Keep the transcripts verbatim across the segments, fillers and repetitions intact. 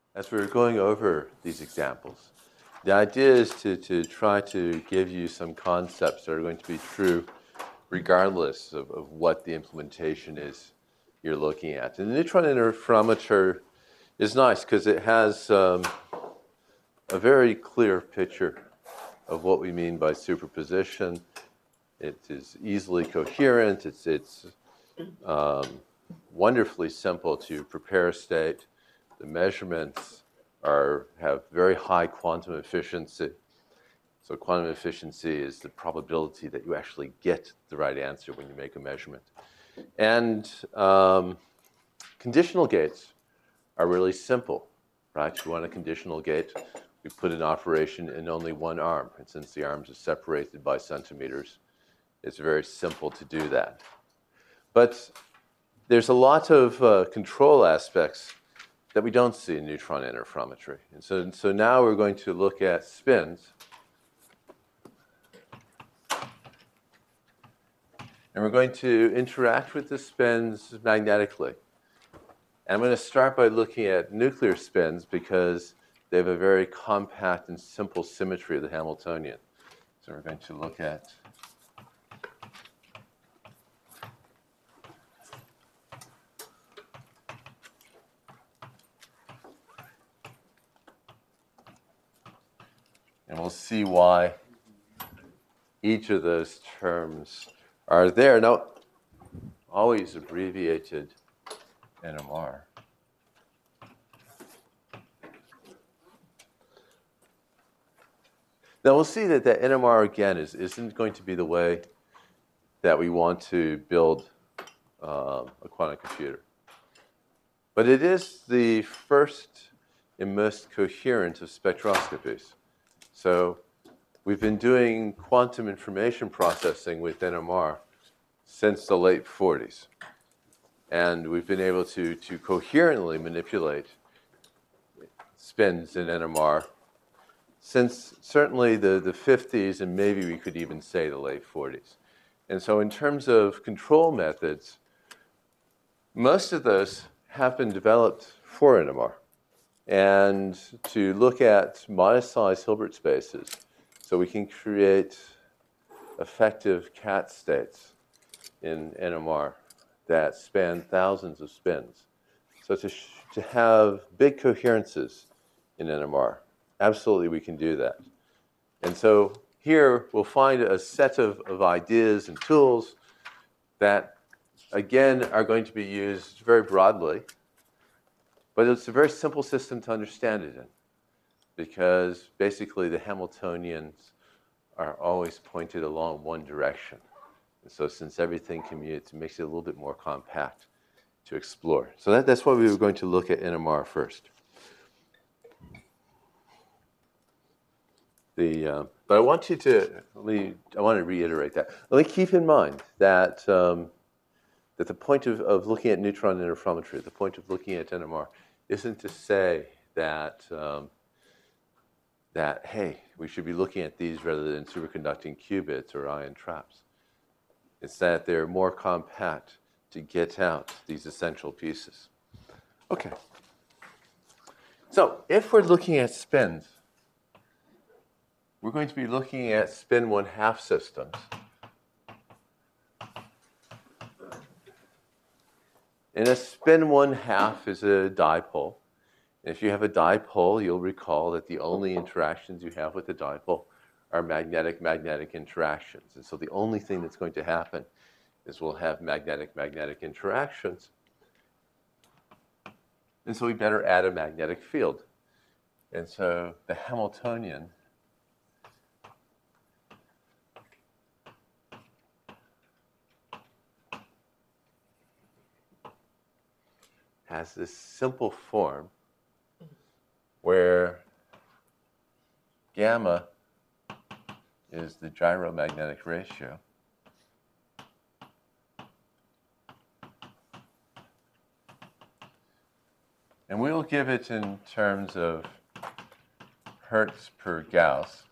as we're going over these examples, the idea is to, to try to give you some concepts that are going to be true regardless of, of what the implementation is you're looking at. And the neutron interferometer is nice because it has um, a very clear picture of what we mean by superposition. It is easily coherent. It's, it's um, wonderfully simple to prepare a state. The measurements are, have very high quantum efficiency. So quantum efficiency is the probability that you actually get the right answer when you make a measurement. And um, conditional gates are really simple, right? You want a conditional gate, we put an operation in only one arm. And since the arms are separated by centimeters, it's very simple to do that. But there's a lot of uh, control aspects that we don't see in neutron interferometry. And so, and so now we're going to look at spins. And we're going to interact with the spins magnetically. And I'm going to start by looking at nuclear spins because they have a very compact and simple symmetry of the Hamiltonian. So we're going to look at and we'll see why each of those terms are there. Now, always abbreviated N M R. Now we'll see that the N M R again is, isn't going to be the way that we want to build um, a quantum computer. But it is the first and most coherent of spectroscopies. So we've been doing quantum information processing with N M R since the late forties. And we've been able to, to coherently manipulate spins in N M R since certainly the, the fifties, and maybe we could even say the late forties. And so in terms of control methods, most of those have been developed for N M R. And to look at modest-sized Hilbert spaces, so we can create effective cat states in N M R that span thousands of spins. So to, sh to have big coherences in N M R, absolutely we can do that. And so here we'll find a set of, of ideas and tools that, again, are going to be used very broadly. But it's a very simple system to understand it in, because basically the Hamiltonians are always pointed along one direction. And so since everything commutes, it makes it a little bit more compact to explore. So that, that's why we were going to look at N M R first. The, uh, but I want you to, let me, I want to reiterate that. Let me keep in mind that, um, that the point of, of looking at neutron interferometry, the point of looking at N M R, isn't to say that, um, that, hey, we should be looking at these rather than superconducting qubits or ion traps. It's that they're more compact to get out these essential pieces. Okay. So if we're looking at spins, we're going to be looking at spin one-half systems. And a spin one-half is a dipole. And if you have a dipole, you'll recall that the only interactions you have with the dipole are magnetic-magnetic interactions. And so the only thing that's going to happen is we'll have magnetic-magnetic interactions. And so we better add a magnetic field. And so the Hamiltonian has this simple form where gamma is the gyromagnetic ratio. And we'll give it in terms of Hertz per Gauss.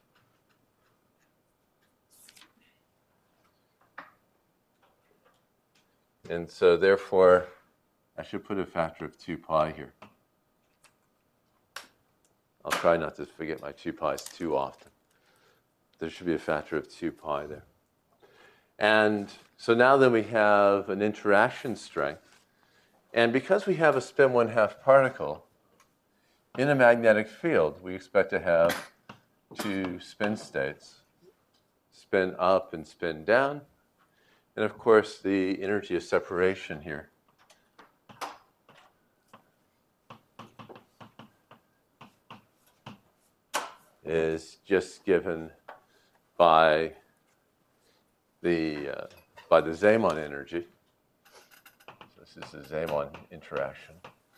And so therefore, I should put a factor of two pi here. I'll try not to forget my two pi's too often. There should be a factor of two pi there. And so now then we have an interaction strength. And because we have a spin one half particle, in a magnetic field, we expect to have two spin states, spin up and spin down. And of course, the energy of separation here is just given by the, uh, by the Zeeman energy. So this is the Zeeman interaction.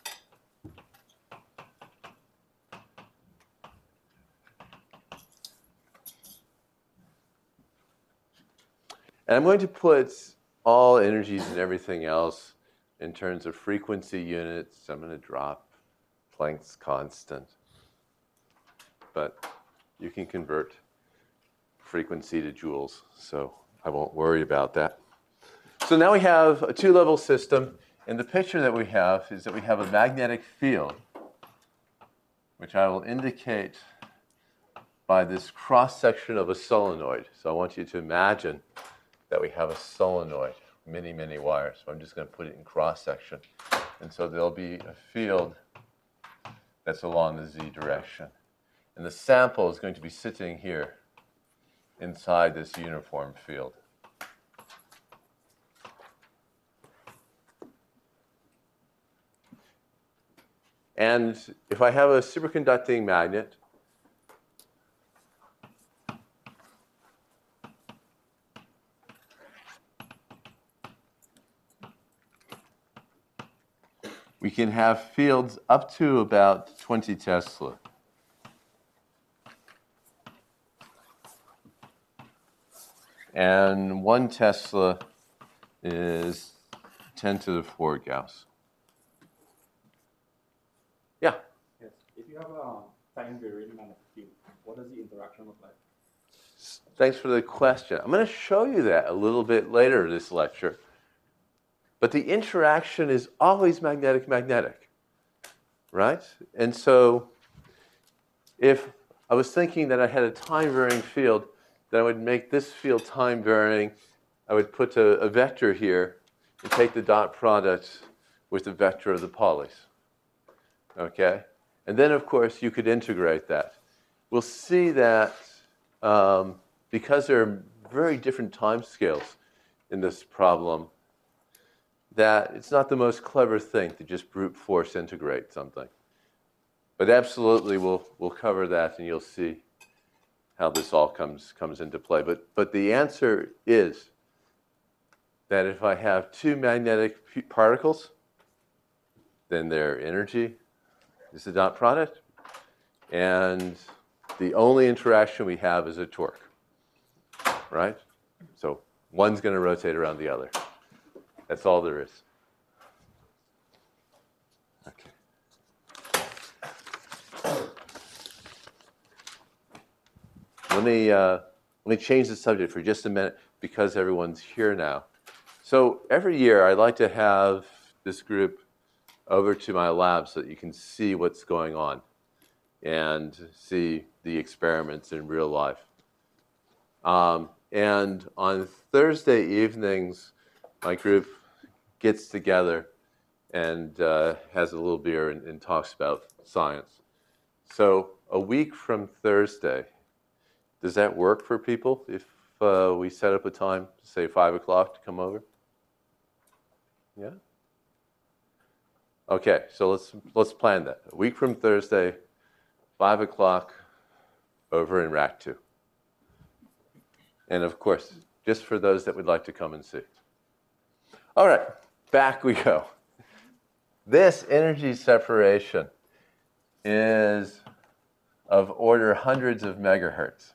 And I'm going to put all energies and everything else in terms of frequency units. I'm going to drop Planck's constant. But you can convert frequency to joules, so I won't worry about that. So now we have a two-level system, and the picture that we have is that we have a magnetic field, which I will indicate by this cross-section of a solenoid. So I want you to imagine that we have a solenoid, many, many wires. So I'm just going to put it in cross-section. And so there'll be a field that's along the z direction. And the sample is going to be sitting here inside this uniform field. And if I have a superconducting magnet, we can have fields up to about twenty Tesla. And one Tesla is ten to the four Gauss. Yeah? Yes. If you have a time varying magnetic field, what does the interaction look like? Thanks for the question. I'm going to show you that a little bit later in this lecture. But the interaction is always magnetic-magnetic, right? And so if I was thinking that I had a time-varying field, then I would make this field time-varying. I would put a, a vector here and take the dot product with the vector of the Pauli's, okay? And then, of course, you could integrate that. We'll see that um, because there are very different time scales in this problem, that it's not the most clever thing to just brute force integrate something. But absolutely, we'll, we'll cover that, and you'll see how this all comes, comes into play. But, but the answer is that if I have two magnetic particles, then their energy is the dot product, and the only interaction we have is a torque, right? So one's going to rotate around the other. That's all there is. Okay. Let me, uh, let me change the subject for just a minute because everyone's here now. So every year I like to have this group over to my lab so that you can see what's going on and see the experiments in real life. Um, and on Thursday evenings, my group gets together and uh, has a little beer and, and talks about science. So a week from Thursday, does that work for people if uh, we set up a time, say five o'clock to come over? Yeah? Okay, so let's, let's plan that. A week from Thursday, five o'clock over in rack two. And of course, just for those that would like to come and see. All right, back we go. This energy separation is of order hundreds of megahertz.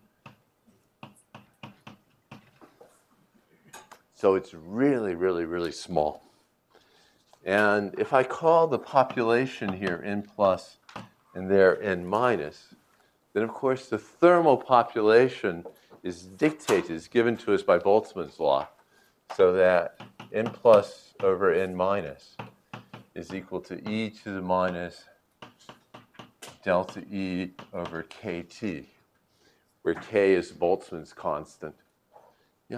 So it's really, really, really small. And if I call the population here N plus and there N minus, then of course the thermal population is dictated, is given to us by Boltzmann's law, so that N plus over N minus is equal to e to the minus delta E over kT, where K is Boltzmann's constant. Yeah.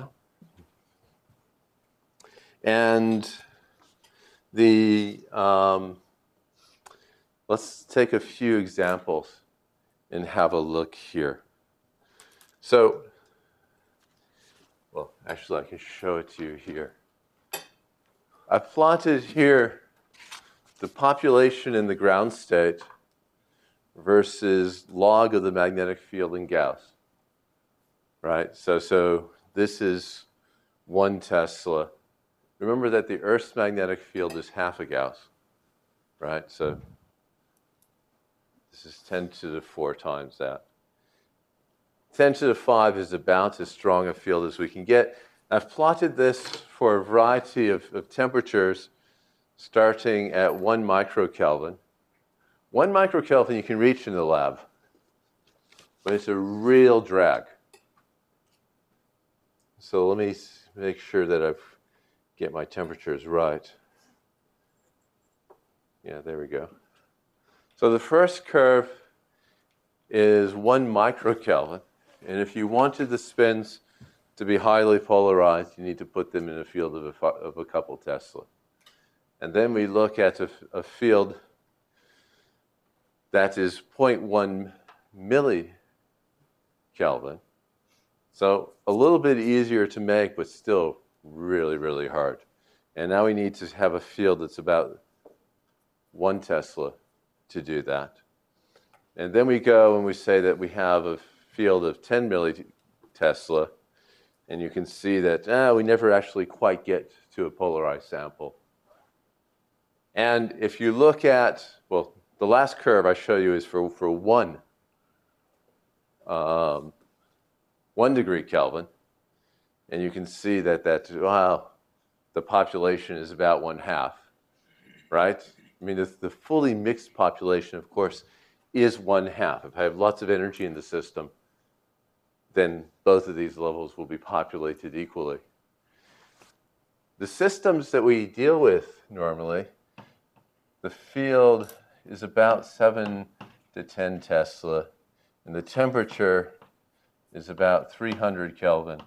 And the, um, let's take a few examples and have a look here. So, well, actually, I can show it to you here. I've plotted here the population in the ground state versus log of the magnetic field in Gauss, right? So, so this is one Tesla. Remember that the Earth's magnetic field is half a Gauss, right? So this is ten to the four times that. ten to the five is about as strong a field as we can get. I've plotted this for a variety of, of temperatures starting at one microkelvin. One microkelvin you can reach in the lab, but it's a real drag. So let me make sure that I get my temperatures right. Yeah, there we go. So the first curve is one microkelvin. And if you wanted the spins to be highly polarized, you need to put them in a field of a, of a couple Tesla. And then we look at a, a field that is zero point one millikelvin. So a little bit easier to make, but still really, really hard. And now we need to have a field that's about one Tesla to do that. And then we go and we say that we have a field of ten millitesla, and you can see that ah, we never actually quite get to a polarized sample. And if you look at, well, the last curve I show you is for, for one, um, one degree Kelvin, and you can see that, that, wow, the population is about one half, right? I mean, the, the fully mixed population, of course, is one half. If I have lots of energy in the system, then both of these levels will be populated equally. The systems that we deal with normally, the field is about seven to ten Tesla, and the temperature is about three hundred Kelvin.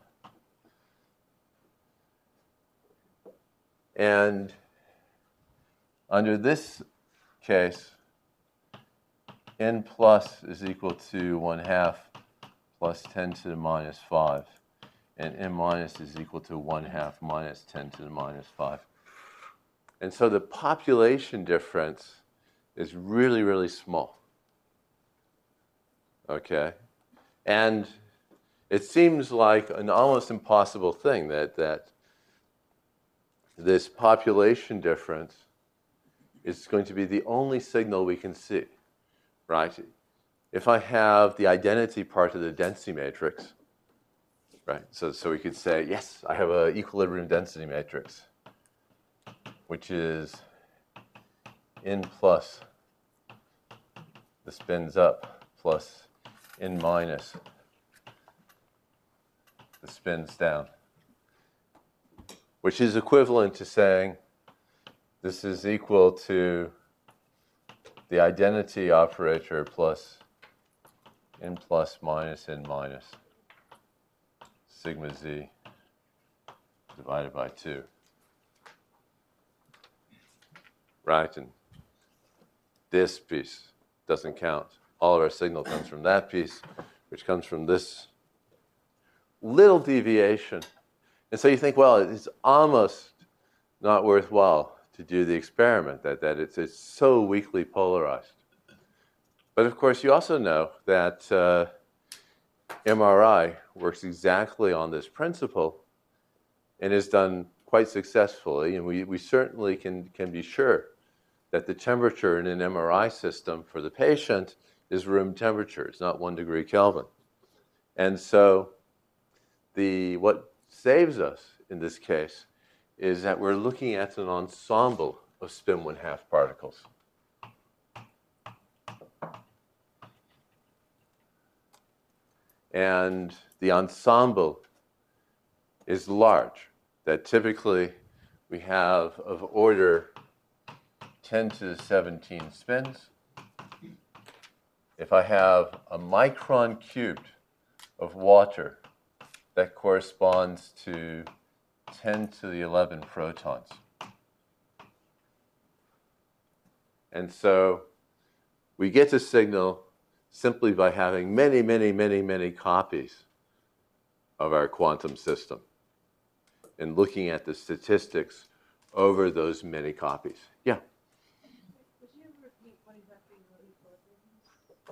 And under this case, n plus is equal to one half plus ten to the minus five. And n minus is equal to one half minus ten to the minus five. And so the population difference is really, really small. Okay? And it seems like an almost impossible thing that, that this population difference is going to be the only signal we can see, right? If I have the identity part of the density matrix, right? So, so we could say, yes, I have an equilibrium density matrix, which is n plus the spins up plus n minus the spins down, which is equivalent to saying this is equal to the identity operator plus n plus minus n minus sigma z divided by two. Right? And this piece doesn't count. All of our signal comes from that piece, which comes from this little deviation. And so you think, well, it's almost not worthwhile to do the experiment, that, that it's, it's so weakly polarized. But of course, you also know that uh, M R I works exactly on this principle and is done quite successfully. And we, we certainly can, can be sure that the temperature in an M R I system for the patient is room temperature. It's not one degree Kelvin. And so the, what saves us in this case is that we're looking at an ensemble of spin one half particles. And the ensemble is large, that typically we have of order ten to the seventeen spins. if I have a micron cubed of water, that corresponds to ten to the eleven protons. And so we get the signal simply by having many, many, many, many copies of our quantum system and looking at the statistics over those many copies. Yeah? Would you repeat what exactly your equilibrium is?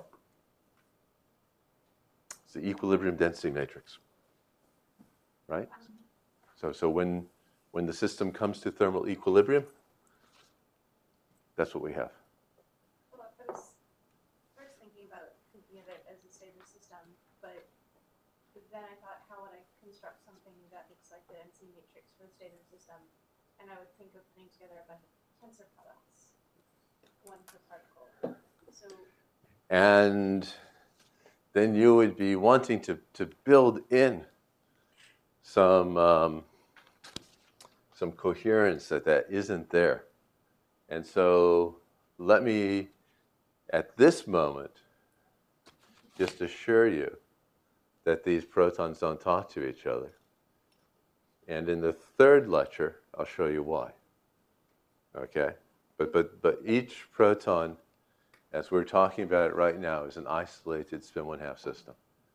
It's the equilibrium density matrix, right? So, so when, when the system comes to thermal equilibrium, that's what we have. Well, I was first thinking about thinking of it as a stable system, but then I thought, how would I construct something that looks like the density matrix for the stable system? And I would think of putting together a bunch of tensor products, one per particle. So, And then you would be wanting to, to build in some, um, some coherence that that isn't there. And so let me, at this moment, just assure you that these protons don't talk to each other. And in the third lecture, I'll show you why. Okay? But, but, but each proton, as we're talking about it right now, is an isolated spin one half system.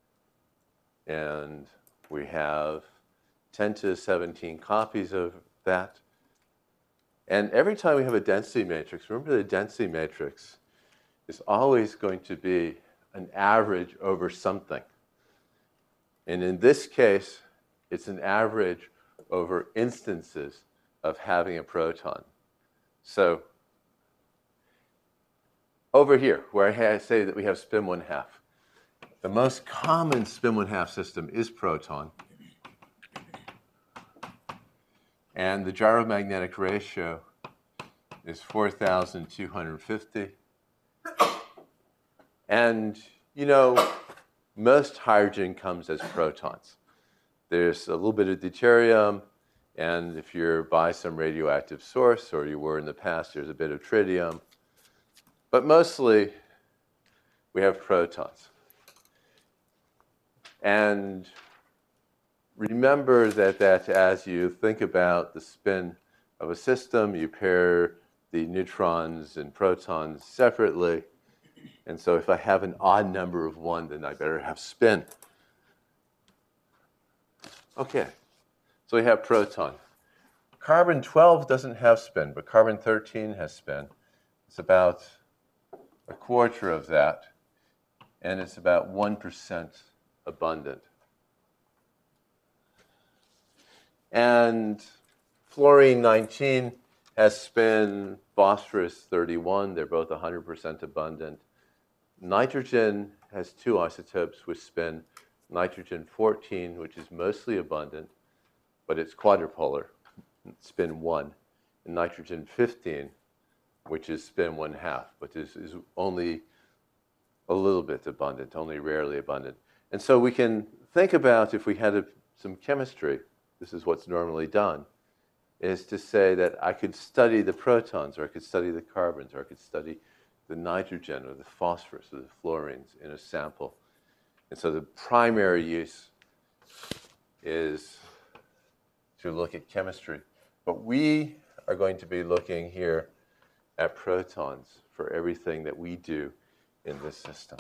And we have ten to the seventeen copies of that. And every time we have a density matrix, remember the density matrix is always going to be an average over something. And in this case, it's an average over instances of having a proton. So over here, where I say that we have spin one half, the most common spin one half system is proton. And the gyromagnetic ratio is four thousand two hundred fifty. And, you know, most hydrogen comes as protons. There's a little bit of deuterium, and if you're by some radioactive source, or you were in the past, there's a bit of tritium. But mostly, we have protons. And remember that, that as you think about the spin of a system, you pair the neutrons and protons separately. And so if I have an odd number of one, then I better have spin. Okay, so we have proton. Carbon twelve doesn't have spin, but carbon thirteen has spin. It's about a quarter of that, and it's about one percent abundant. And fluorine nineteen has spin, phosphorus thirty-one. They're both one hundred percent abundant. Nitrogen has two isotopes with spin. Nitrogen fourteen, which is mostly abundant, but it's quadrupolar, spin one. And nitrogen fifteen, which is spin one half, but is, is only a little bit abundant, only rarely abundant. And so we can think about, if we had a, some chemistry, this is what's normally done, is to say that I could study the protons, or I could study the carbons, or I could study the nitrogen, or the phosphorus, or the fluorines in a sample. And so the primary use is to look at chemistry. But we are going to be looking here at protons for everything that we do in this system.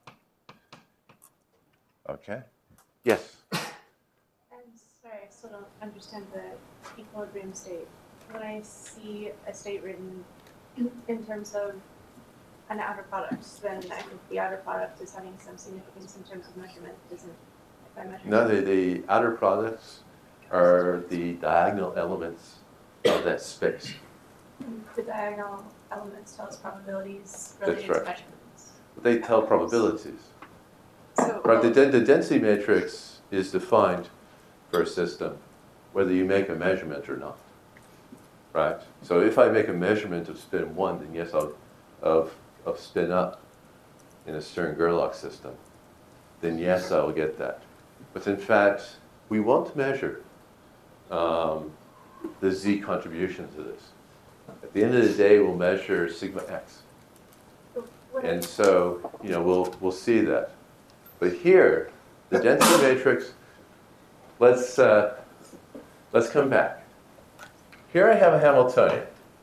Okay? Yes? I'm sorry, I still don't understand the equilibrium state. When I see a state written in, in terms of an outer product, then I think the outer product is having some significance in terms of measurement, isn't if I measure No, the, the outer products are the diagonal elements of that space. the diagonal elements tell us probabilities That's related right. to measurements. They tell probabilities. So, Right, the, the density matrix is defined for a system, whether you make a measurement or not. Right? So if I make a measurement of spin one, then yes, I'll, of, of spin up in a Stern-Gerlach system, then yes, I will get that. But in fact, we won't measure um, the Z contribution to this. At the end of the day, we'll measure sigma x. what And so you know, we'll, we'll see that. But here, the density matrix, let's, uh, let's come back. Here I have a Hamiltonian.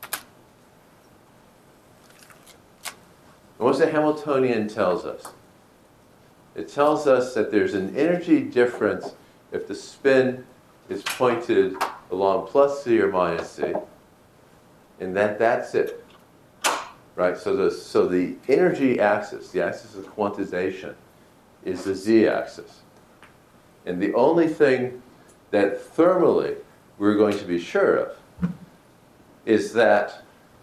And what's the Hamiltonian tells us? It tells us that there's an energy difference if the spin is pointed along plus z or minus z, and that that's it. Right? So the, so the energy axis, the axis of quantization, is the z-axis. And the only thing that thermally we're going to be sure of is that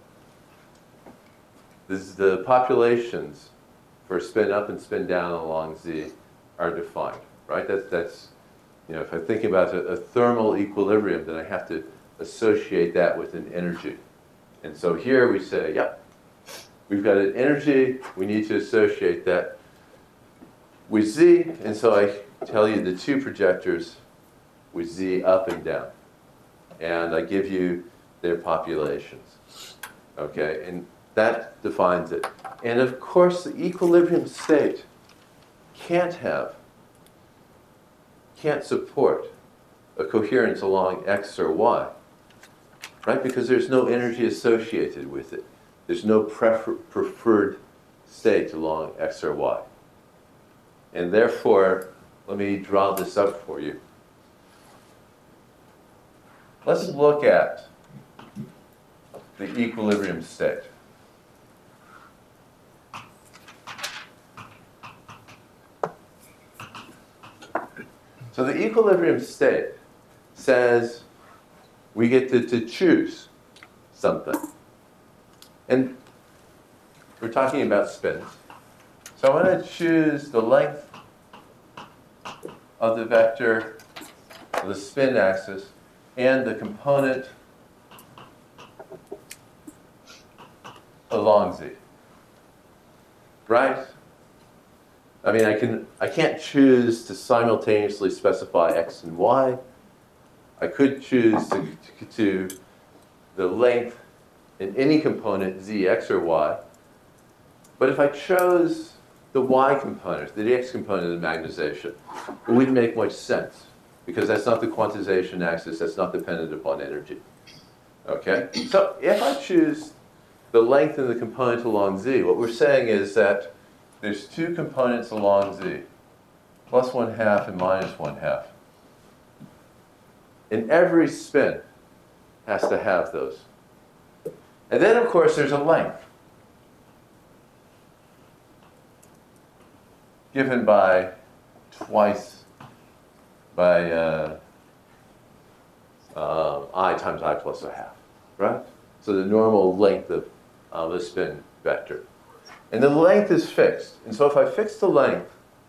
this, the populations for spin up and spin down along z are defined. Right? That's, that's you know, if I'm thinking about a, a thermal equilibrium, then I have to associate that with an energy. And so here we say, yep, we've got an energy, we need to associate that with z, and so I tell you the two projectors with z up and down. And I give you their populations. Okay, and that defines it. And of course, the equilibrium state can't have, can't support a coherence along x or y, right? Because there's no energy associated with it. There's no prefer preferred state along x or y. And therefore, let me draw this up for you. Let's look at the equilibrium state. So the equilibrium state says we get to, to choose something. And we're talking about spins. So I want to choose the length of the vector, the spin axis, and the component along z. Right? I mean, I can I can't choose to simultaneously specify x and y. I could choose to, to, to the length in any component z, x, or y. But if I chose the y component, the x component of the magnetization, it wouldn't make much sense because that's not the quantization axis, that's not dependent upon energy. Okay? So if I choose the length in the component along z, what we're saying is that there's two components along z, plus one half and minus one half. And every spin has to have those. And then, of course, there's a length given by twice by uh, uh, I times I plus a half, right? So the normal length of uh, the spin vector. And the length is fixed. And so if I fix the length,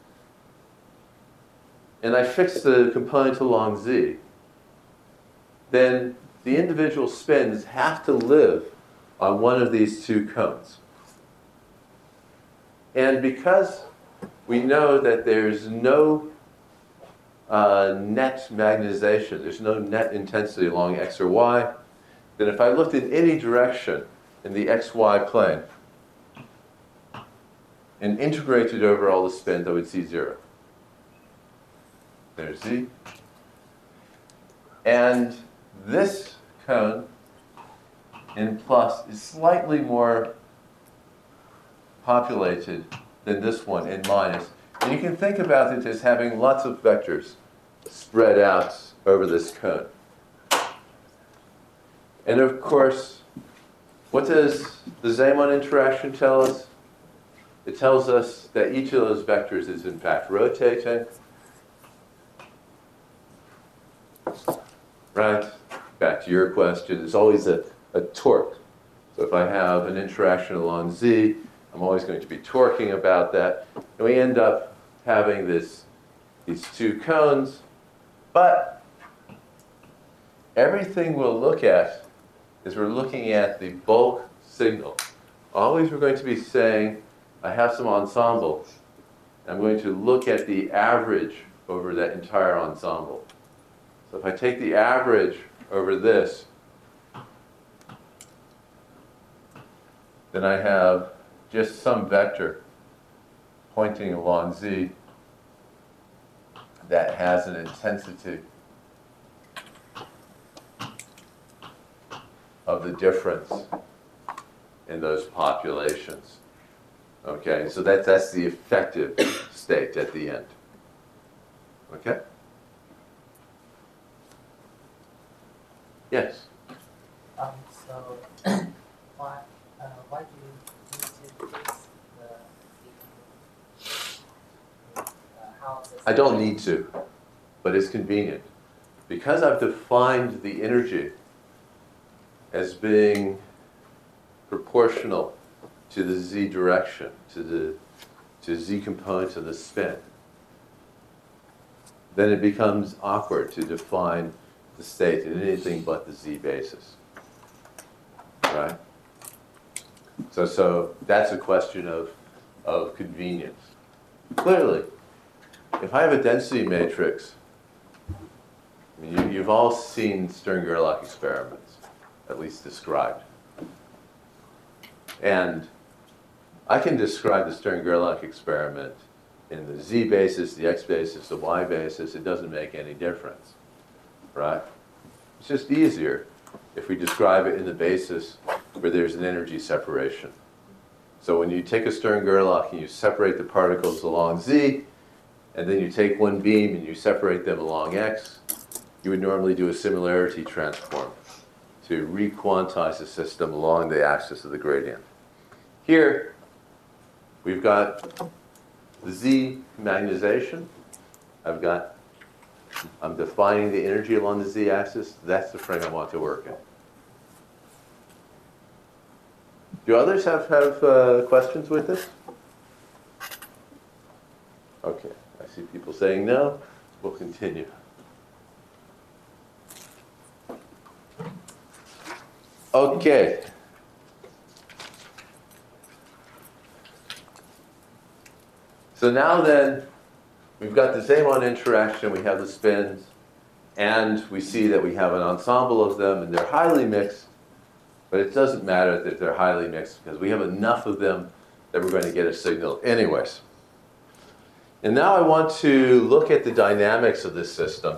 and I fix the component along z, then the individual spins have to live on one of these two cones. And because we know that there's no uh, net magnetization, there's no net intensity along x or y, then if I looked in any direction in the xy plane and integrated over all the spins, I would see zero. There's z. And this cone in plus is slightly more populated than this one in minus. And you can think about it as having lots of vectors spread out over this cone. And of course, what does the Zeeman interaction tell us? It tells us that each of those vectors is in fact rotating. Right? Back to your question, there's always a, a torque. So if I have an interaction along z, I'm always going to be torquing about that. And we end up having this, these two cones. But everything we'll look at is we're looking at the bulk signal. Always we're going to be saying, I have some ensemble. I'm going to look at the average over that entire ensemble. So if I take the average over this, then I have just some vector pointing along Z that has an intensity of the difference in those populations. Okay, so that, that's the effective state at the end. Okay? Yes? Um, so, why, uh, why do you need to fix the, the uh, how the I don't need to, but it's convenient. Because I've defined the energy as being proportional to the z direction, to the to z component of the spin, then it becomes awkward to define the state in anything but the z basis. Right? So, so that's a question of, of convenience. Clearly, if I have a density matrix, I mean, you, you've all seen Stern-Gerlach experiments, at least described. And I can describe the Stern-Gerlach experiment in the z basis, the x basis, the y basis. It doesn't make any difference, right? It's just easier if we describe it in the basis where there's an energy separation. So when you take a Stern-Gerlach and you separate the particles along z, and then you take one beam and you separate them along x, you would normally do a similarity transform to re-quantize the system along the axis of the gradient. Here, we've got the z magnetization. I've got, I'm defining the energy along the z-axis. That's the frame I want to work in. Do others have, have uh, questions with this? Okay, I see people saying no. We'll continue. Okay. So now then, we've got the Zeeman interaction, we have the spins, and we see that we have an ensemble of them, and they're highly mixed, but it doesn't matter that they're highly mixed, because we have enough of them that we're going to get a signal anyways. And now I want to look at the dynamics of this system.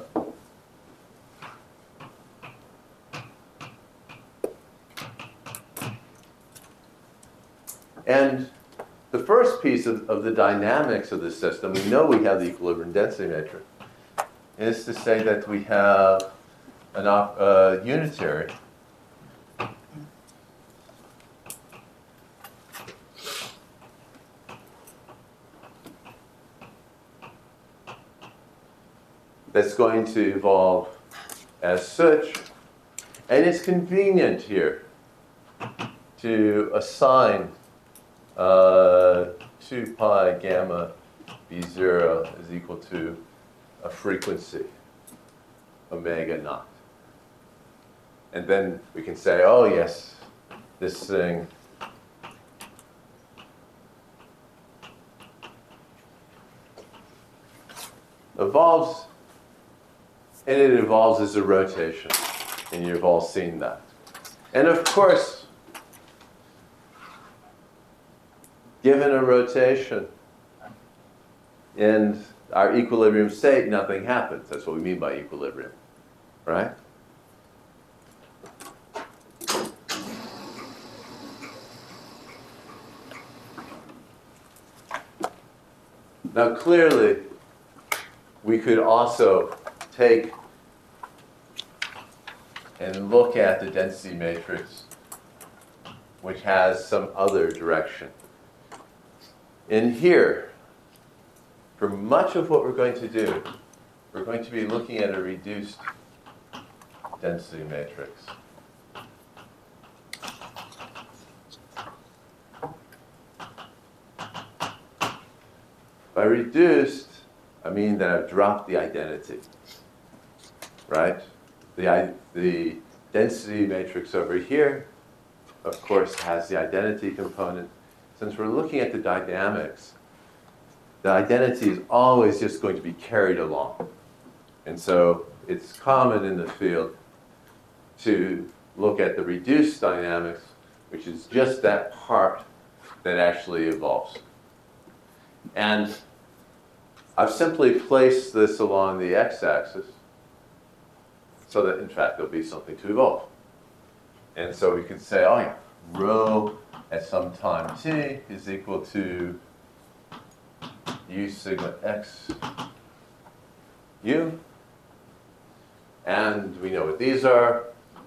And the first piece of, of the dynamics of the system, we know we have the equilibrium density matrix, is to say that we have an op, uh, unitary that's going to evolve as such. And it's convenient here to assign uh, two pi gamma b zero is equal to a frequency, omega naught. And then we can say, oh yes, this thing evolves, and it evolves as a rotation. And you've all seen that. And of course, given a rotation in our equilibrium state, nothing happens. That's what we mean by equilibrium, right? Now clearly, we could also take and look at the density matrix which has some other direction. In here, for much of what we're going to do, we're going to be looking at a reduced density matrix. By reduced, I mean that I've dropped the identity, right? The, the density matrix over here, of course, has the identity component. Since we're looking at the dynamics, the identity is always just going to be carried along. And so it's common in the field to look at the reduced dynamics, which is just that part that actually evolves. And I've simply placed this along the x-axis so that, in fact, there'll be something to evolve. And so we can say, oh yeah, rho at some time t is equal to u sigma x u. And we know what these are.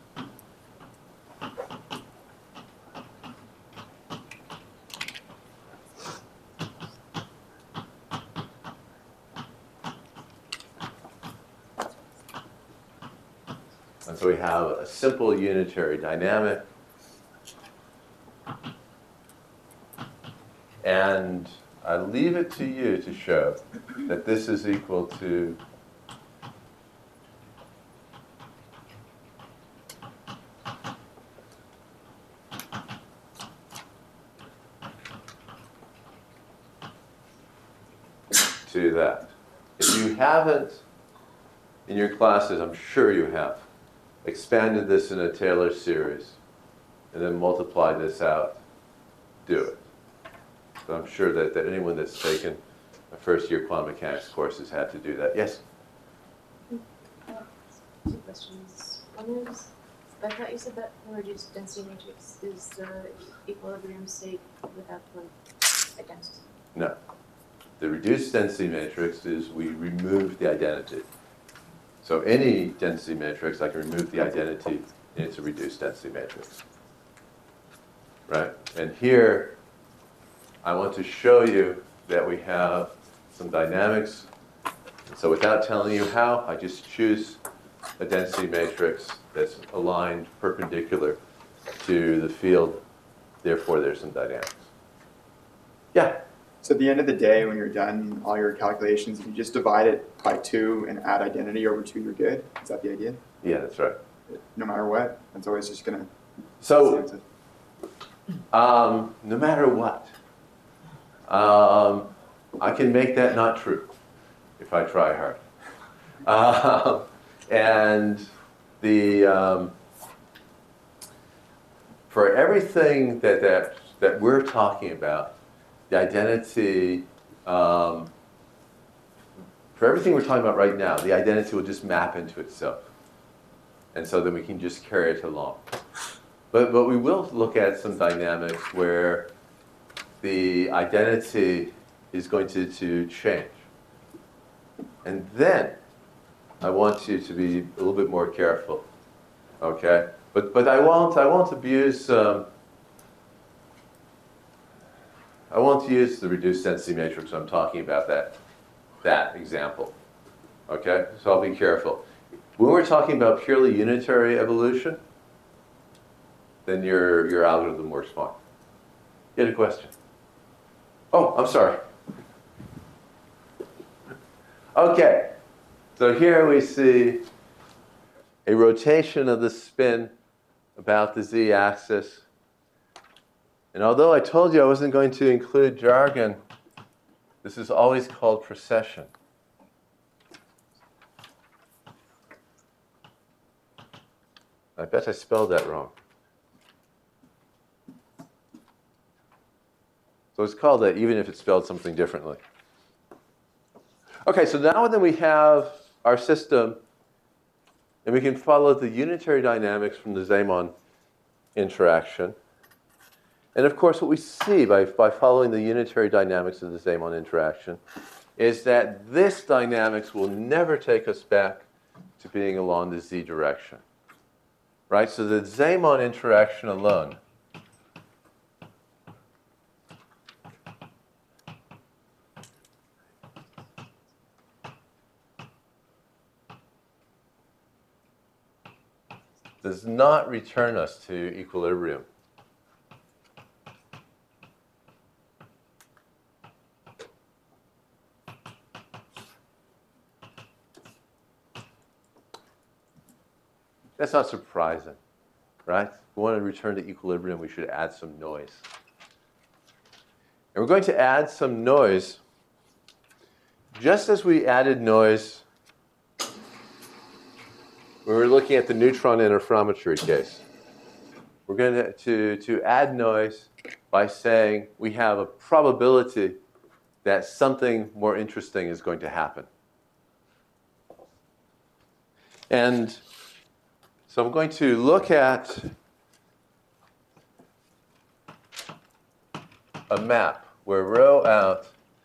And so we have a simple unitary dynamic. And I leave it to you to show that this is equal to to that. If you haven't, in your classes, I'm sure you have, expanded this in a Taylor series and then multiplied this out, do it. So I'm sure that, that anyone that's taken a first year quantum mechanics course has had to do that. Yes? Uh, two questions. One is, I thought you said that the reduced density matrix is the equilibrium state without the identity. No. The reduced density matrix is we remove the identity. So any density matrix, I can remove the identity, and it's a reduced density matrix. Right? And here, I want to show you that we have some dynamics. So without telling you how, I just choose a density matrix that's aligned perpendicular to the field. Therefore, there's some dynamics. Yeah? So at the end of the day, when you're done all your calculations, if you just divide it by two and add identity over two, you're good? Is that the idea? Yeah, that's right. No matter what? It's always just going to... So, um, no matter what, um, I can make that not true if I try hard. Um, and the um, for everything that, that, that we're talking about, the identity, um, for everything we're talking about right now, the identity will just map into itself. And so then we can just carry it along. But, but we will look at some dynamics where the identity is going to, to change. And then I want you to be a little bit more careful, okay? But, but I won't, I won't abuse, um, I won't use the reduced density matrix when I'm talking about that, that example, okay? So I'll be careful. When we're talking about purely unitary evolution, then your, your algorithm works fine. You had a question? Oh, I'm sorry. Okay, so here we see a rotation of the spin about the z-axis. And although I told you I wasn't going to include jargon, this is always called precession. I bet I spelled that wrong. So it's called that even if it's spelled something differently. Okay, so now then we have our system, and we can follow the unitary dynamics from the Zeeman interaction. And of course, what we see by, by following the unitary dynamics of the Zeeman interaction is that this dynamics will never take us back to being along the z direction. Right? So the Zeeman interaction alone does not return us to equilibrium. That's not surprising, right? If we want to return to equilibrium, we should add some noise. And we're going to add some noise just as we added noise when we were looking at the neutron interferometry case. We're going to, to, to add noise by saying we have a probability that something more interesting is going to happen. And so I'm going to look at a map where rho out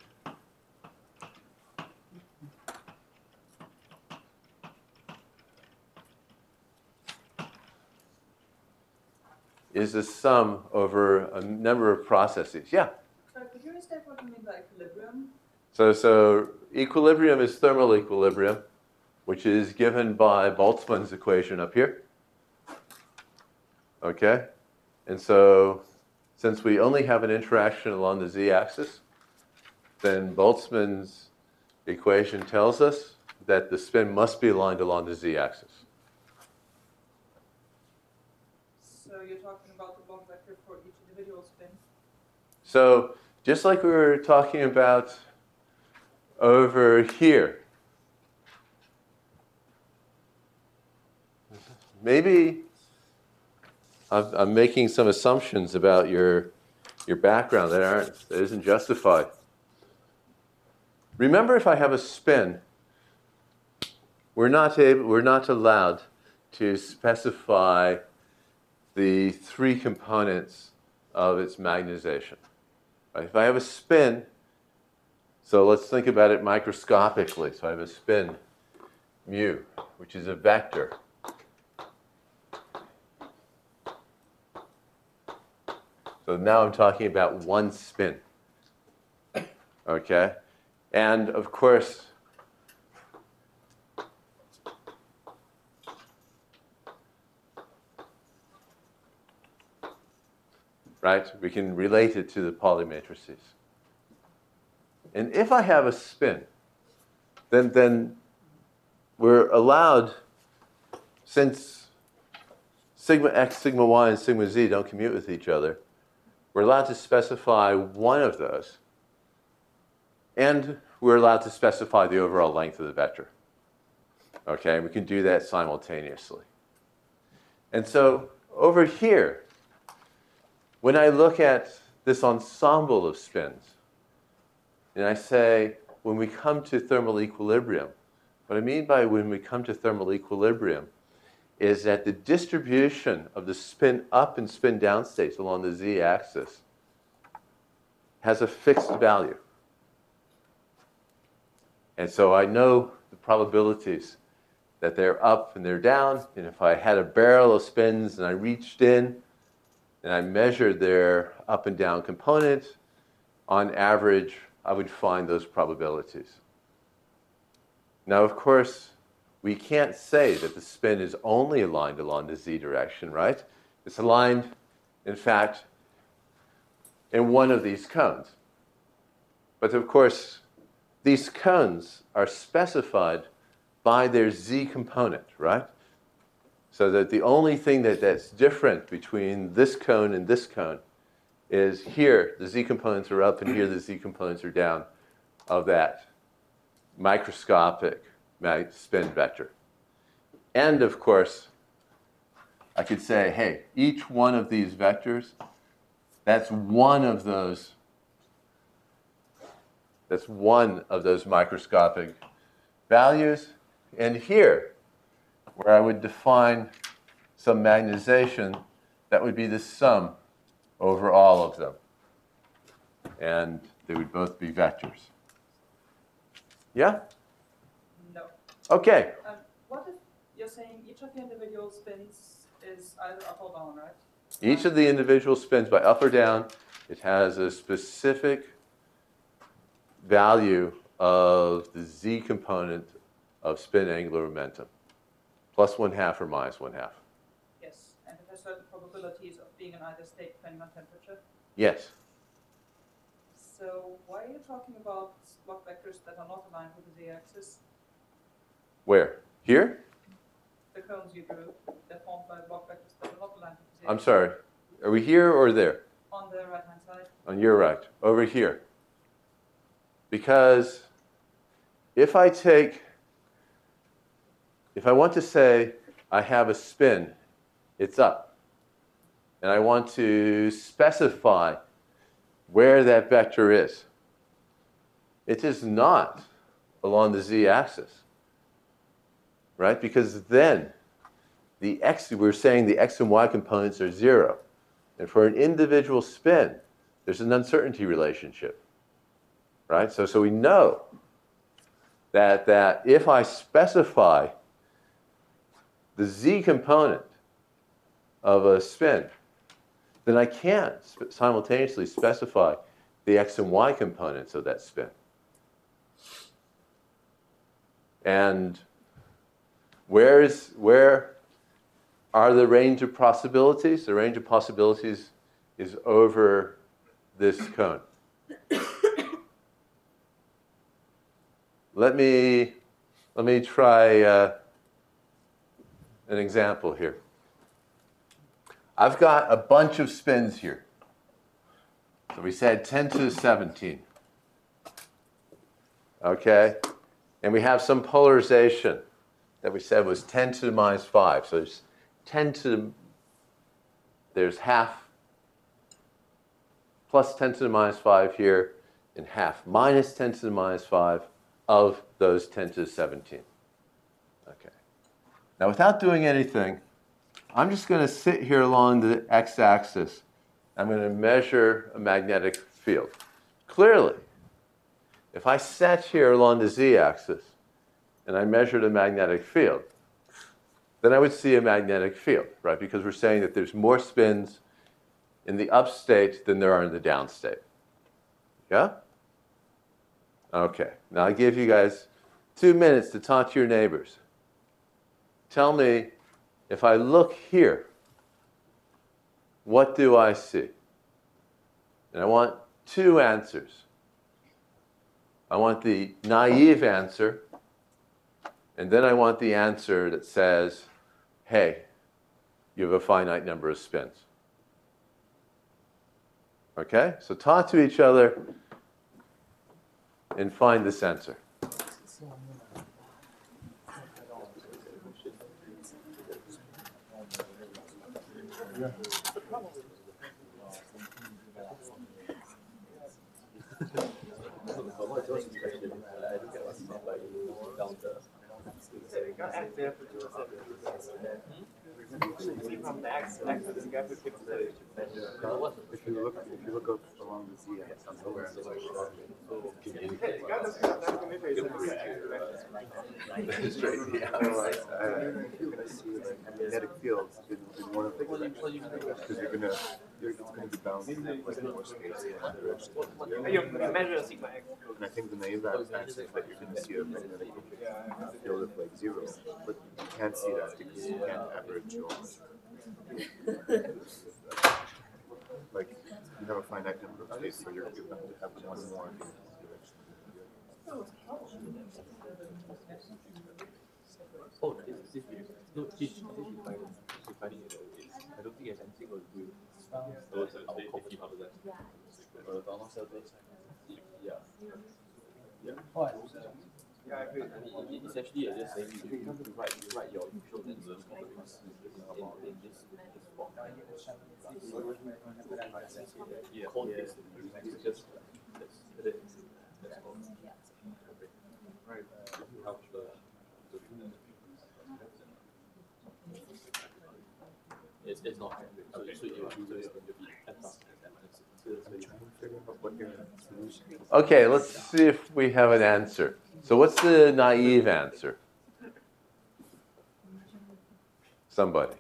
is a sum over a number of processes. Yeah? Sorry, could you restate what you mean by equilibrium? So, so equilibrium is thermal equilibrium, which is given by Boltzmann's equation up here. Okay? And so since we only have an interaction along the z-axis, then Boltzmann's equation tells us that the spin must be aligned along the z-axis. So you're talking about the block vector for each individual spin? So just like we were talking about over here, maybe I'm, I'm making some assumptions about your, your background that aren't, that isn't justified. Remember, if I have a spin, we're not able, we're not allowed to specify the three components of its magnetization. Right? If I have a spin, so let's think about it microscopically. So I have a spin mu, which is a vector. So now I'm talking about one spin. Okay? And of course, right, we can relate it to the Pauli matrices. And if I have a spin, then, then we're allowed, since sigma x, sigma y, and sigma z don't commute with each other, we're allowed to specify one of those. And we're allowed to specify the overall length of the vector. Okay, we can do that simultaneously. And so over here, when I look at this ensemble of spins, and I say, when we come to thermal equilibrium, what I mean by when we come to thermal equilibrium is that the distribution of the spin up and spin down states along the z-axis has a fixed value. And so I know the probabilities that they're up and they're down. And if I had a barrel of spins and I reached in and I measured their up and down components, on average, I would find those probabilities. Now, of course, we can't say that the spin is only aligned along the z direction, right? It's aligned, in fact, in one of these cones. But of course, these cones are specified by their z component, right? So that the only thing that, that's different between this cone and this cone is here the z components are up and here the z components are down of that microscopic spin vector. And of course, I could say, hey, each one of these vectors, that's one of those, that's one of those microscopic values. And here, where I would define some magnetization, that would be the sum over all of them. And they would both be vectors. Yeah? No. Okay. Um, what if you're saying each of the individual spins is either up or down, right? Each of the individual spins by up or down, it has a specific value of the z component of spin angular momentum, plus one half or minus one half. Yes, and it has certain probabilities of being in either state depending on temperature. Yes. So why are you talking about block vectors that are not aligned with the z-axis? Where? Here? The cones you drew, they're formed by block vectors that are not aligned with the z-axis. I'm sorry. Are we here or there? On the right-hand side. On your right. Over here. Because if I take, if I want to say I have a spin, it's up. And I want to specify where that vector is. It is not along the z-axis, right? Because then the x, we're saying the x and y components are zero. And for an individual spin, there's an uncertainty relationship, right? So, so we know that, that if I specify the z component of a spin, then I can't sp- simultaneously specify the x and y components of that spin. And where is, where are the range of possibilities? The range of possibilities is over this cone. Let me, let me try uh, an example here. I've got a bunch of spins here. So we said ten to the seventeen. Okay? And we have some polarization that we said was ten to the minus five. So there's ten to the, there's half plus ten to the minus five here, and half minus ten to the minus five of those ten to the seventeen. Okay. Now without doing anything, I'm just going to sit here along the x-axis. I'm going to measure a magnetic field. Clearly, if I sat here along the z-axis and I measured a magnetic field, then I would see a magnetic field, right? Because we're saying that there's more spins in the upstate than there are in the downstate. Yeah? Okay. Now I give you guys two minutes to talk to your neighbors. Tell me, if I look here, what do I see? And I want two answers. I want the naive answer, and then I want the answer that says, hey, you have a finite number of spins. Okay? So talk to each other and find this answer. If you look, if you look up along the z-axis, Straight, yeah. otherwise, uh, you're gonna see like magnetic fields in, in one of the directions because you're gonna, you're it's gonna be bouncing like more space in one direction. And I think the naive answer is that you're gonna see a magnetic field of like zero, but you can't see that because you can't average your. Like you have a finite number of states, so you're going to have one more in each direction. Oh, this is this is no this this is defining defining it. I don't think there's anything to do. So it's our coffee how that. Uh, Donald said this. Yeah. Yeah. What? Yeah, I agree. It's actually just saying you you write you write your usual answers in in this this form. Yeah. Context. It's just that's it. That's all. Right. Help the It's, it's not. So, so you so it's going to be ten plus Okay, let's see if we have an answer. So what's the naive answer? Somebody.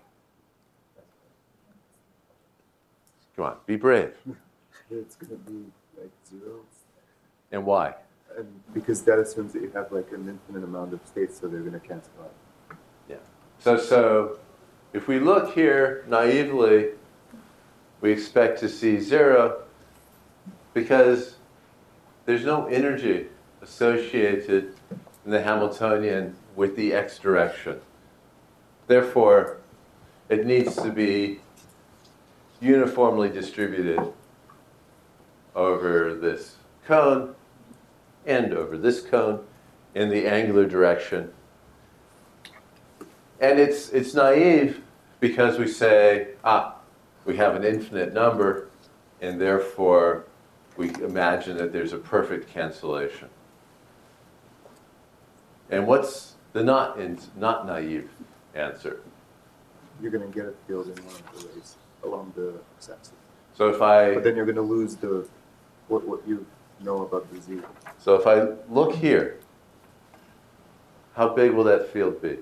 Come on, be brave. It's going to be like zero. And why? And because that assumes that you have like an infinite amount of states, so they're going to cancel out. Yeah. So, so if we look here naively, we expect to see zero because there's no energy associated in the Hamiltonian with the x direction. Therefore, it needs to be uniformly distributed over this cone and over this cone in the angular direction. And it's, it's naive because we say, ah, we have an infinite number, and therefore we imagine that there's a perfect cancellation. And what's the not, in, not naive answer? You're going to get a field in one of the ways along the x-axis. So if I, But then you're going to lose the what what you know about the z. so if I look here, how big will that field be?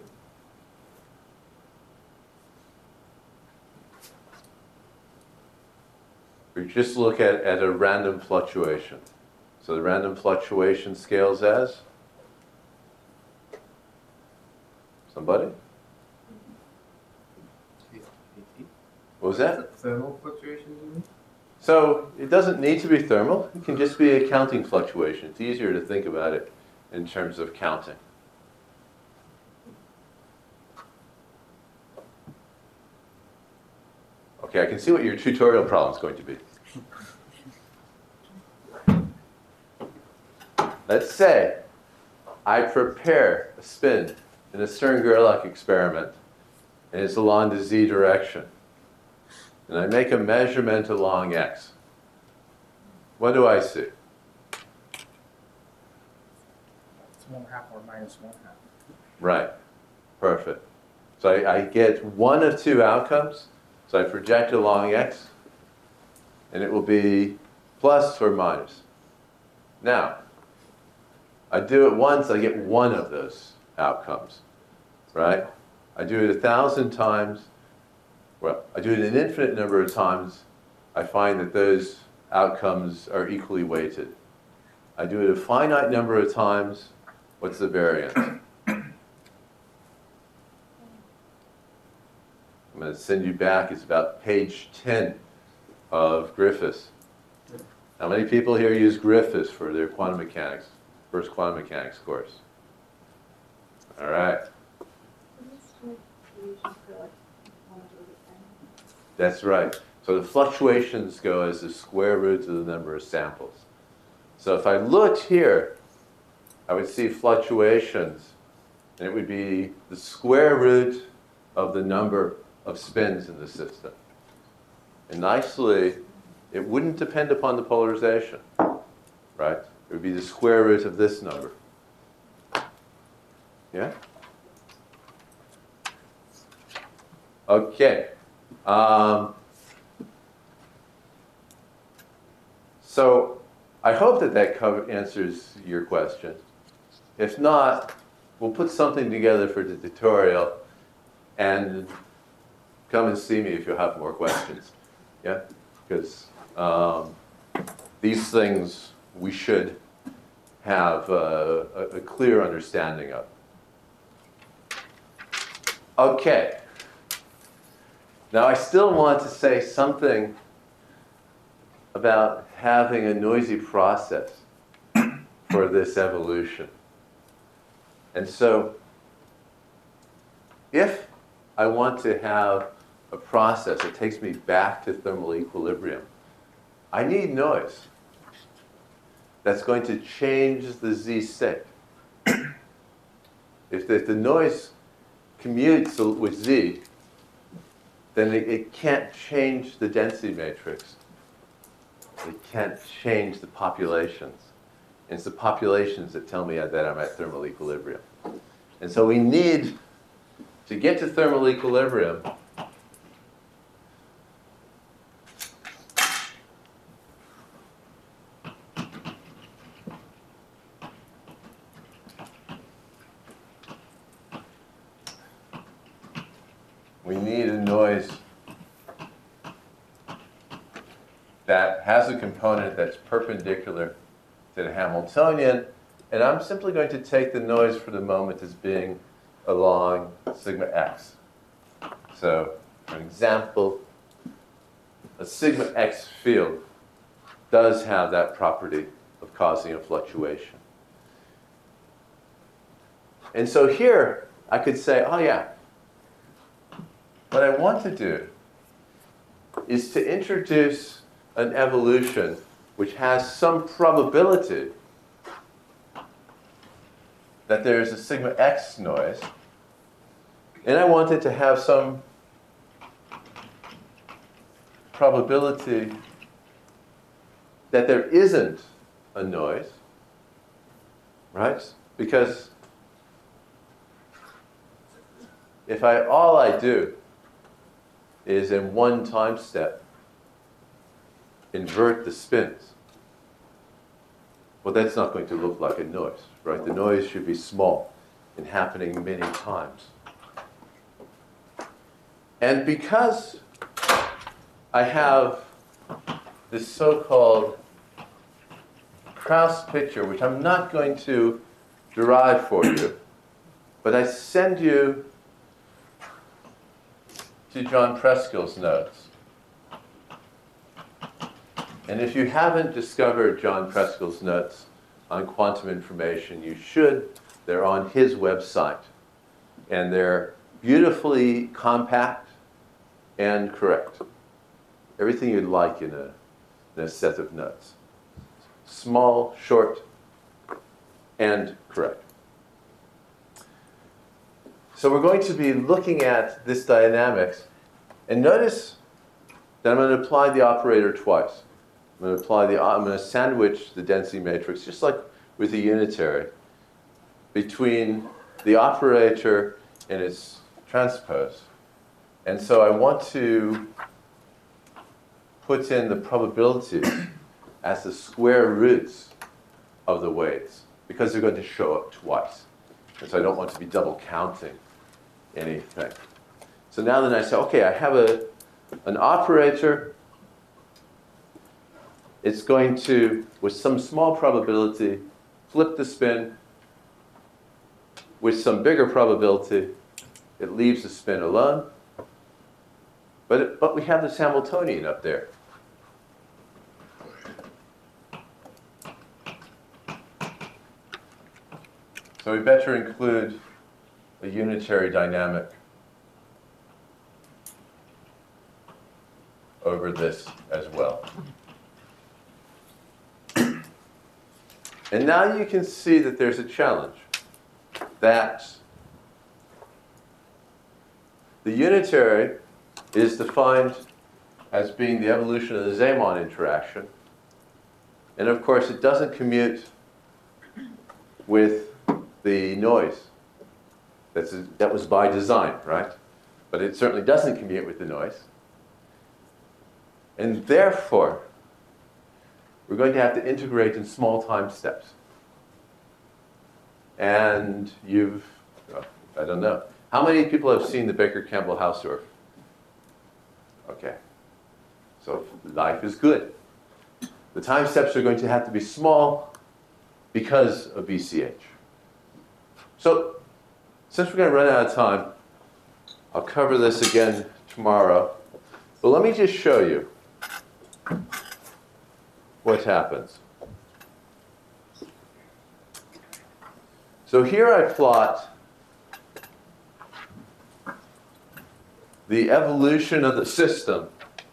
We just look at, at a random fluctuation. So the random fluctuation scales as? Somebody? What was that? Thermal fluctuations, you mean? So it doesn't need to be thermal. It can just be a counting fluctuation. It's easier to think about it in terms of counting. Okay, I can see what your tutorial problem is going to be. Let's say I prepare a spin in a Stern-Gerlach experiment, and it's along the z direction. And I make a measurement along x. What do I see? It's one half or minus one half. Right. Perfect. So I, I get one of two outcomes. So I project along x, and it will be plus or minus. Now, I do it once, I get one of those outcomes, right? I do it a thousand times. Well, I do it an infinite number of times. I find that those outcomes are equally weighted. I do it a finite number of times. What's the variance? I'm going to send you back. It's about page ten of Griffiths. How many people here use Griffiths for their quantum mechanics, first quantum mechanics course? All right. That's right. So the fluctuations go as the square roots of the number of samples. So if I looked here, I would see fluctuations, and it would be the square root of the number of spins in the system. And nicely, it wouldn't depend upon the polarization, right? It would be the square root of this number. Yeah? Okay. Um, so I hope that that cover answers your question. If not, we'll put something together for the tutorial and come and see me if you have more questions. Yeah? Because um, these things we should have uh, a, a clear understanding of. Okay. Now I still want to say something about having a noisy process for this evolution. And so if I want to have a process that takes me back to thermal equilibrium, I need noise that's going to change the z state. If the, if the noise commutes with z, then it, it can't change the density matrix. It can't change the populations. And it's the populations that tell me that I'm at thermal equilibrium. And so we need to get to thermal equilibrium. We need a noise that has a component that's perpendicular to the Hamiltonian. And I'm simply going to take the noise for the moment as being along sigma x. So, for example, a sigma x field does have that property of causing a fluctuation. And so here, I could say, oh yeah, what I want to do is to introduce an evolution which has some probability that there's a sigma x noise, and I want it to have some probability that there isn't a noise, right? Because if I, all I do is in one time step invert the spins, well, that's not going to look like a noise, right? The noise should be small and happening many times. And because I have this so-called Krauss picture, which I'm not going to derive for you, but I send you to John Preskill's notes. And if you haven't discovered John Preskill's notes on quantum information, you should. They're on his website. And they're beautifully compact and correct. Everything you'd like in a, in a set of notes. Small, short, and correct. So we're going to be looking at this dynamics. And notice that I'm going to apply the operator twice. I'm going to apply the, I'm going to sandwich the density matrix, just like with a unitary, between the operator and its transpose. And so I want to put in the probabilities as the square roots of the weights, because they're going to show up twice. And so I don't want to be double counting anything. So now then I say, okay, I have a, an operator. It's going to, with some small probability, flip the spin. With some bigger probability, it leaves the spin alone. But, it, but we have this Hamiltonian up there. So we better include a unitary dynamic over this as well. And now you can see that there's a challenge. That the unitary is defined as being the evolution of the Zeeman interaction. And of course, it doesn't commute with the noise. That's a, that was by design, right? But it certainly doesn't commute with the noise. And therefore, we're going to have to integrate in small time steps. And you've, well, I don't know. How many people have seen the Baker-Campbell-Hausdorff? Okay. So life is good. The time steps are going to have to be small because of B C H. So since we're going to run out of time, I'll cover this again tomorrow. But let me just show you what happens. So here I plot the evolution of the system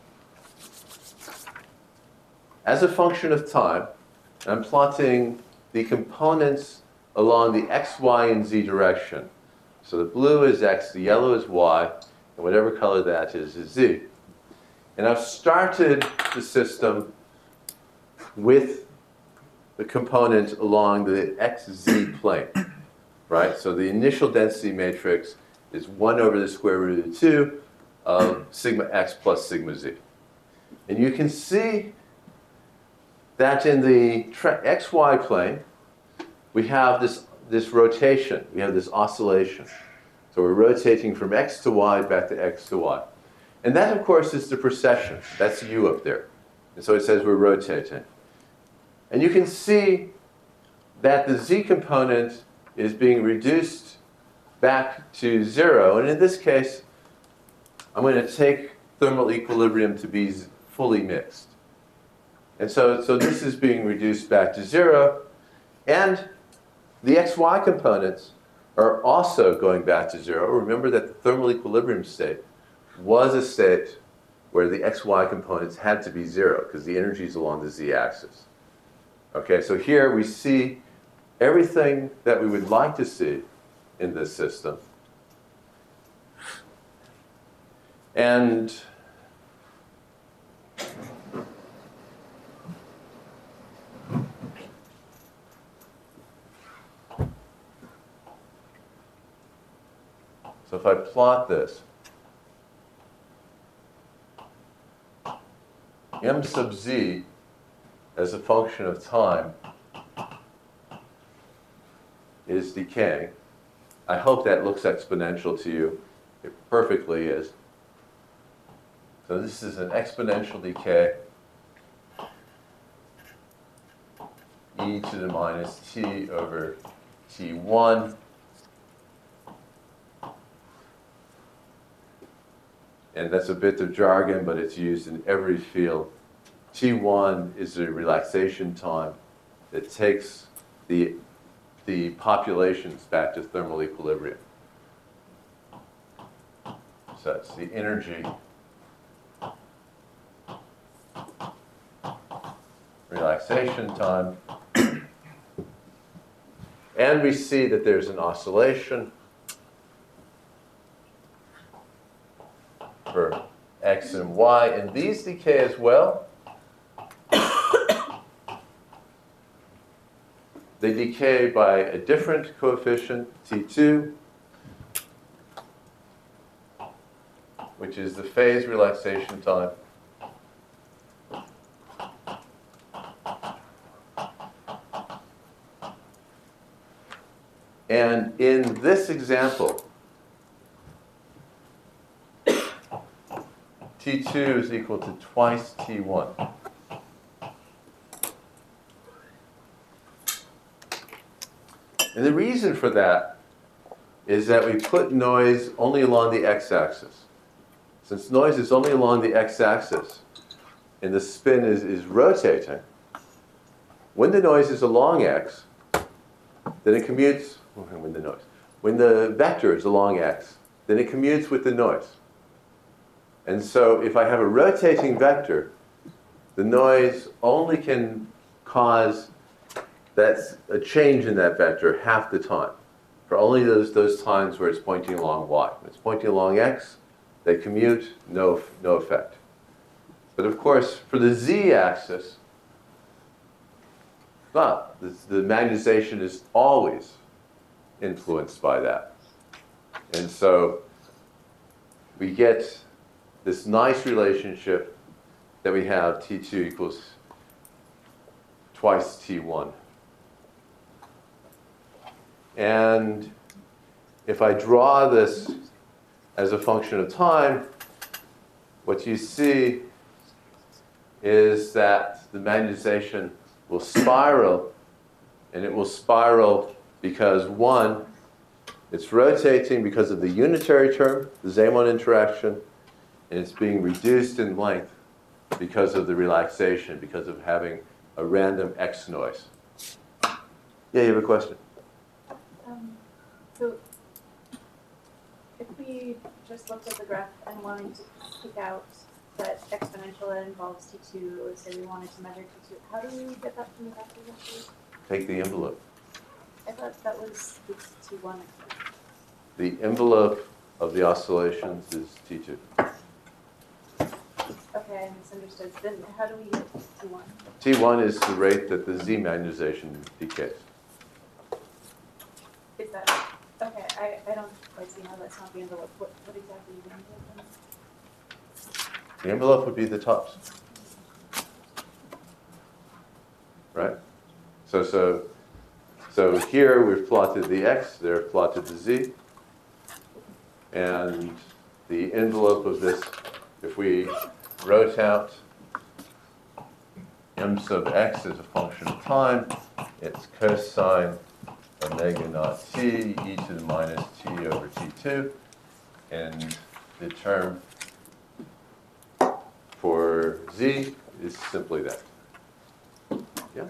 as a function of time. I'm plotting the components along the x, y, and z direction. So the blue is x, the yellow is y, and whatever color that is is z. And I've started the system with the component along the xz plane, right? So the initial density matrix is one over the square root of two of sigma x plus sigma z. And you can see that in the xy plane, we have this, this rotation. We have this oscillation. So we're rotating from x to y back to x to y. And that, of course, is the precession. That's u up there. And so it says we're rotating. And you can see that the z component is being reduced back to zero. And in this case, I'm going to take thermal equilibrium to be fully mixed. And so, so this is being reduced back to zero. And the xy components are also going back to zero. Remember that the thermal equilibrium state was a state where the xy components had to be zero because the energy is along the z-axis. Okay, so here we see everything that we would like to see in this system. And So if I plot this, m sub z as a function of time is decaying. I hope that looks exponential to you. It perfectly is. So this is an exponential decay, e to the minus t over t one. And that's a bit of jargon, but it's used in every field. T one is the relaxation time that takes the, the populations back to thermal equilibrium. So it's the energy relaxation time. And we see that there's an oscillation for x and y, and these decay as well. They decay by a different coefficient, T two, which is the phase relaxation time. And in this example, T two is equal to twice T one. And the reason for that is that we put noise only along the x-axis. Since noise is only along the x-axis and the spin is, is rotating, when the noise is along x, then it commutes, when the noise, when the vector is along x, then it commutes with the noise. And so if I have a rotating vector, the noise only can cause that's a change in that vector half the time, for only those, those times where it's pointing along y. When it's pointing along x, they commute, no, no effect. But of course, for the z-axis, not. The, the magnetization is always influenced by that. And so we get this nice relationship that we have T two equals twice T one. And if I draw this as a function of time, what you see is that the magnetization will spiral, and it will spiral because, one, it's rotating because of the unitary term, the Zeeman interaction, and it's being reduced in length because of the relaxation, because of having a random X noise. Yeah, you have a question? Um, so if we just looked at the graph and wanted to pick out that exponential that involves T two, or say we wanted to measure T two, how do we get that from the vector actually? Take the envelope. I thought that was the T one. The envelope of the oscillations is T two. Okay, I misunderstood. Then how do we get T one? T one is the rate that the Z magnetization decays. Is that, okay, I, I don't quite see how that's not the envelope. What, what exactly is the envelope then? The envelope would be the tops. Right? So, so, so here we've plotted the X, there plotted the Z. And the envelope of this, if we wrote out m sub x as a function of time, it's cosine omega naught t e to the minus t over t two. And the term for z is simply that. Yeah?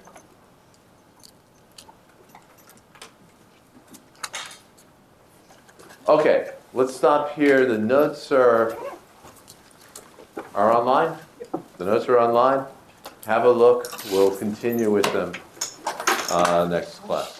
Okay, let's stop here. The notes are, are online. The notes are online. Have a look. We'll continue with them uh, next class.